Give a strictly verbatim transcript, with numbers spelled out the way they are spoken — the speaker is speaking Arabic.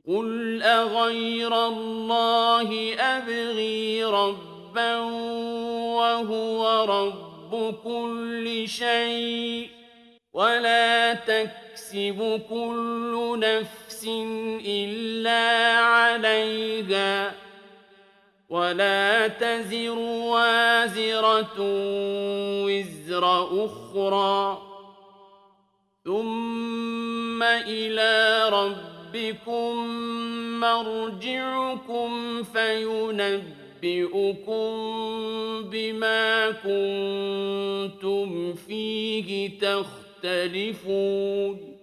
قُلْ أَغَيْرَ اللَّهِ أَبْغِي رَبًّا وَهُوَ رَبُّ كُلِّ شَيْءٍ وَلَا تَكْسِبُ كُلُّ نَفْسٍ إِلَّا عَلَيْهَا وَلَا تَزِرُ وَازِرَةٌ وِزْرَ أُخْرَىٰ ثُمَّ إِلَىٰ رَبِّكُم مَّرْجِعُكُمْ فَيُنَبِّئُكُم بِمَا كُنتُمْ فِيهِ تَخْتَلِفُونَ